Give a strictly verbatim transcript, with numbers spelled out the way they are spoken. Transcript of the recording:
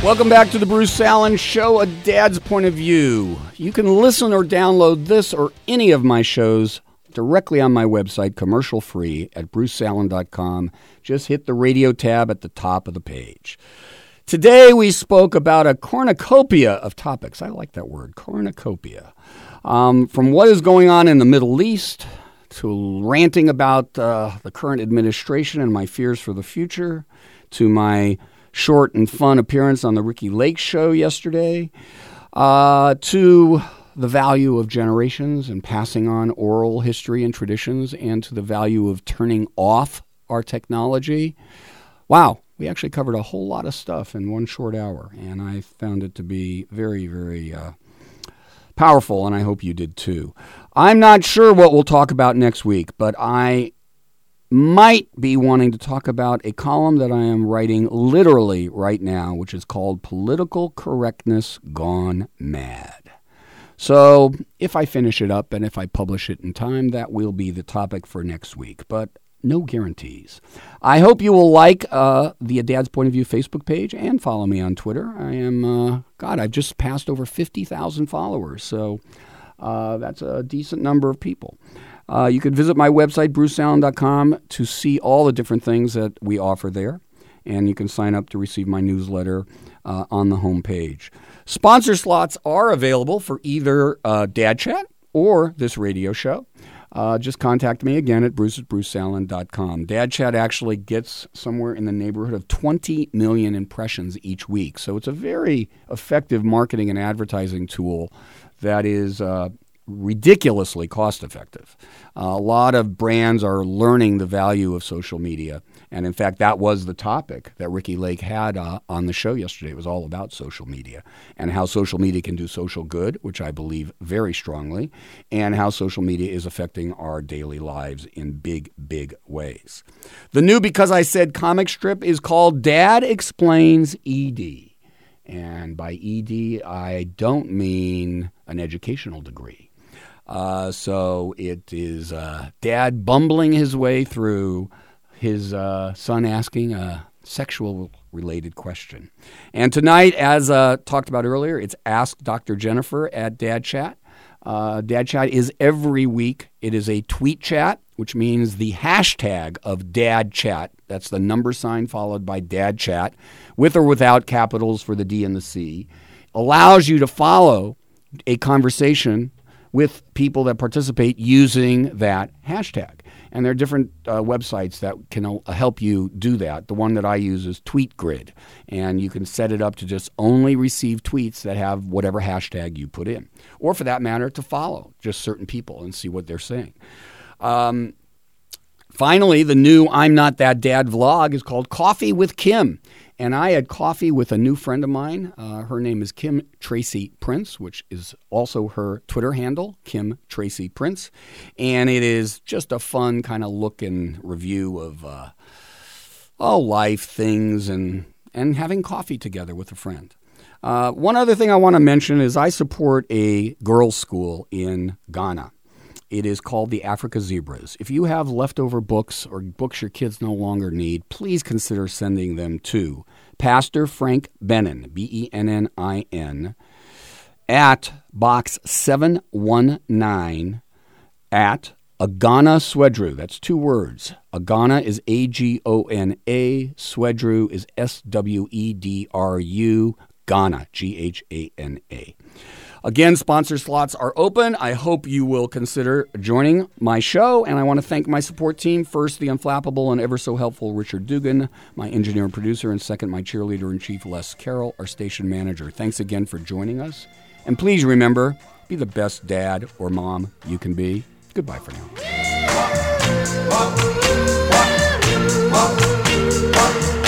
Welcome back to the Bruce Allen Show, A Dad's Point of View. You can listen or download this or any of my shows directly on my website, commercial-free, at bruce allen dot com. Just hit the radio tab at the top of the page. Today we spoke about a cornucopia of topics. I like that word, cornucopia. Um, from what is going on in the Middle East to ranting about uh, the current administration and my fears for the future, to my short and fun appearance on the Ricky Lake Show yesterday, uh, to the value of generations and passing on oral history and traditions, and to the value of turning off our technology. Wow, we actually covered a whole lot of stuff in one short hour, and I found it to be very, very uh, powerful, and I hope you did too. I'm not sure what we'll talk about next week, but I might be wanting to talk about a column that I am writing literally right now, which is called Political Correctness Gone Mad. So if I finish it up and if I publish it in time, that will be the topic for next week, but no guarantees. I hope you will like uh, the A Dad's Point of View Facebook page and follow me on Twitter. I am, uh, God, I've just passed over fifty thousand followers, so uh, that's a decent number of people. Uh, you can visit my website, bruce allen dot com, to see all the different things that we offer there. And you can sign up to receive my newsletter uh, on the homepage. Sponsor slots are available for either uh, Dad Chat or this radio show. Uh, just contact me again at bruce at bruce allen dot com. Dad Chat actually gets somewhere in the neighborhood of twenty million impressions each week. So it's a very effective marketing and advertising tool that is uh, ridiculously cost-effective. Uh, a lot of brands are learning the value of social media. And in fact, that was the topic that Ricky Lake had uh, on the show yesterday. It was all about social media and how social media can do social good, which I believe very strongly, and how social media is affecting our daily lives in big, big ways. The new Because I Said comic strip is called Dad Explains E D. And by E D, I don't mean an educational degree. Uh, so it is uh, Dad bumbling his way through his uh, son asking a sexual-related question. And tonight, as uh, talked about earlier, it's Ask Doctor Jennifer at Dad Chat. Uh, Dad Chat is every week. It is a tweet chat, which means the hashtag of Dad Chat. That's the number sign followed by Dad Chat, with or without capitals for the D and the C, allows you to follow a conversation with people that participate using that hashtag. And there are different uh, websites that can uh, help you do that. The one that I use is TweetGrid, and you can set it up to just only receive tweets that have whatever hashtag you put in, or for that matter, to follow just certain people and see what they're saying. Um, finally, the new I'm Not That Dad vlog is called Coffee with Kim. And I had coffee with a new friend of mine. Uh, her name is Kim Tracy Prince, which is also her Twitter handle, Kim Tracy Prince. And it is just a fun kind of look and review of uh, oh, life, things, and, and having coffee together with a friend. Uh, one other thing I want to mention is I support a girls' school in Ghana. It is called the Africa Zebras. If you have leftover books or books your kids no longer need, please consider sending them to Pastor Frank Bennin, B E N N I N, at Box seven one nine at Agana Swedru. That's two words. Agana is A G O N A. Swedru is S W E D R U. Ghana, G H A N A. Again, sponsor slots are open. I hope you will consider joining my show, and I want to thank my support team. First, the unflappable and ever so helpful Richard Dugan, my engineer and producer, and second, my cheerleader-in-chief, Les Carroll, our station manager. Thanks again for joining us. And please remember, be the best dad or mom you can be. Goodbye for now.